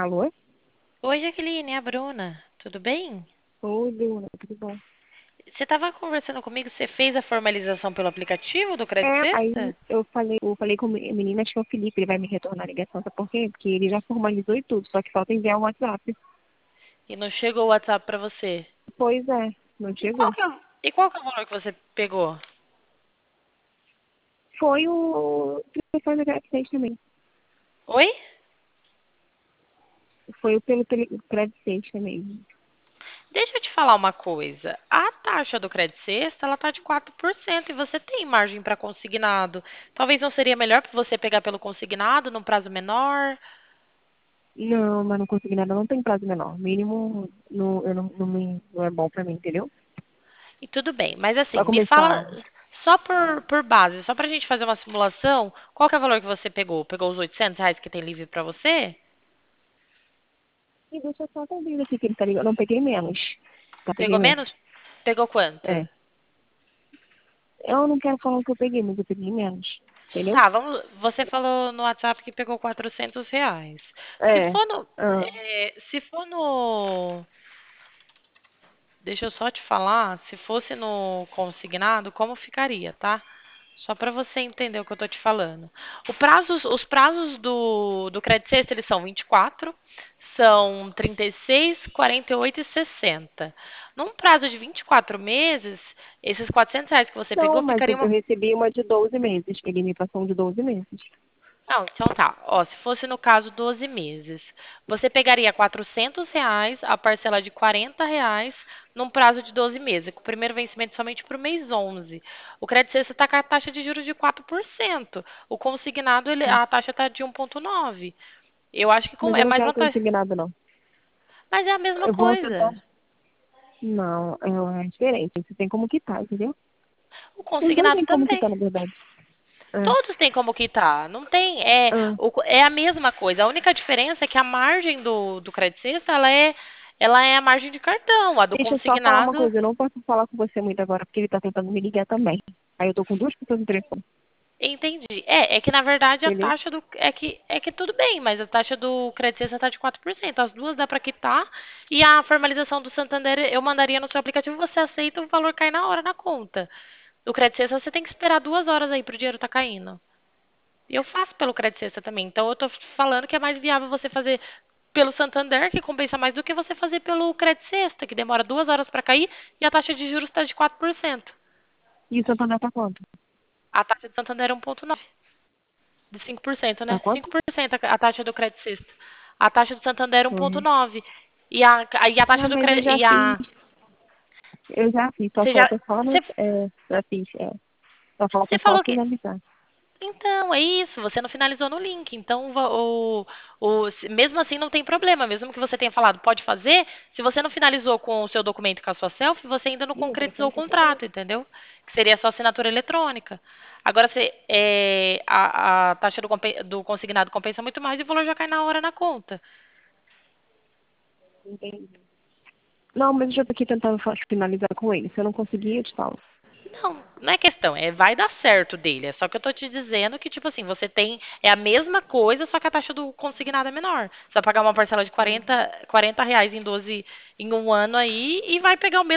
Alô? Oi, Jaqueline, é a Bruna. Tudo bem? Oi, Bruna, tudo bom? Você estava conversando comigo, você fez a formalização pelo aplicativo do Credit Aí Sexta? eu falei com o menino, acho que é o Felipe, ele vai me retornar a ligação, sabe por quê? Porque ele já formalizou e tudo, só que falta enviar o WhatsApp. E não chegou o WhatsApp para você? Pois é, não E qual chegou. que é, e qual que é o valor que você pegou? Foi o telefone da Credit também. Oi? Foi o pelo Credit também. Deixa eu te falar uma coisa. A taxa do Credit Sexta, ela tá de 4% e você tem margem para consignado. Talvez não seria melhor para você pegar pelo consignado num prazo menor? Não, mas não consegui nada, não tem prazo menor. Mínimo, não, eu não é bom pra mim, entendeu? E tudo bem, mas assim, Pra me começar, fala só por base, só pra gente fazer uma simulação, qual que é o valor que você pegou? Pegou os R$ 800 que tem livre pra você? e deixa eu só atender aqui que ele tá ligando. Eu não peguei menos. Tá, peguei Pegou menos. menos? Pegou quanto? É. Eu não quero falar o que eu peguei, mas eu peguei menos. Entendeu? Tá, vamos. Você falou no WhatsApp que pegou R$ 400. Se É. for no, Ah, se for no, deixa eu só te falar, se fosse no consignado, como ficaria, tá? Só para você entender o que eu tô te falando. Os prazos do Credit Sexta, eles são 24, são 36, 48 e 60. Num prazo de 24 meses, esses R$ 400 que você não, pegou mas eu ficariam. recebi uma de 12 meses. Ele me passou um de 12 meses. Não, então tá. Ó, se fosse no caso 12 meses, você pegaria R$ 400, a parcela de R$ 40, num prazo de 12 meses, com o primeiro vencimento somente para o mês 11. O crédito você está com a taxa de juros de 4%. O consignado, a taxa está de 1,9. Eu acho que Mas eu é não mais quero vantagem. consignado, não. Mas é a mesma Eu vou tentar. coisa. Não, é diferente. Você tem como quitar, entendeu? O Os dois consignado têm como quitar, também. na verdade. É. Todos têm como quitar, não tem, Ah, é a mesma coisa. A única diferença é que a margem do Credit Sexta, ela é a margem de cartão, a do deixa eu só falar uma consignado. coisa. Eu não posso falar com você muito agora, porque ele tá tentando me ligar também. Aí eu tô com duas pessoas no telefone. Entendi. É que na verdade a Entendeu? taxa do é que tudo bem, mas a taxa do Credit Sexta está de 4%. As duas dá para quitar e a formalização do Santander eu mandaria no seu aplicativo, você aceita, o valor cai na hora na conta. Do Credit Sexta você tem que esperar 2 horas aí pro dinheiro tá caindo. E eu faço pelo Credit Sexta também. Então eu tô falando que é mais viável você fazer pelo Santander, que compensa mais do que você fazer pelo Credit Sexta, que demora 2 horas para cair e a taxa de juros está de 4%. E o Santander tá quanto? A taxa do Santander é 1,9. De 5%, Tá né? quanto? 5% a taxa do Credit Sexta. A taxa do Santander é Uhum. 1,9. E a taxa Ah, do mas eu Credit. já fiz. Eu já fiz. Só Você já. falta só, né? Você, Já fiz. Só falta você só falou que. finalizar. Então, é isso, você não finalizou no link. Então, mesmo assim não tem problema, mesmo que você tenha falado pode fazer, se você não finalizou com o seu documento e com a sua selfie, você ainda não Ih, o concretizou telefone o tá tocando. contrato, entendeu? Que seria só assinatura eletrônica. Agora, a taxa do consignado compensa muito mais e o valor já cai na hora na conta. Entendi. Não, mas eu já tô aqui tentando finalizar com ele. Se eu não conseguir, eu te falo. Não, não é questão, vai dar certo dele. É só que eu tô te dizendo que, tipo assim, você tem. É a mesma coisa, só que a taxa do consignado é menor. Você vai pagar uma parcela de Uhum. R$ 40 reais em 12 em um ano aí e vai pegar o mesmo.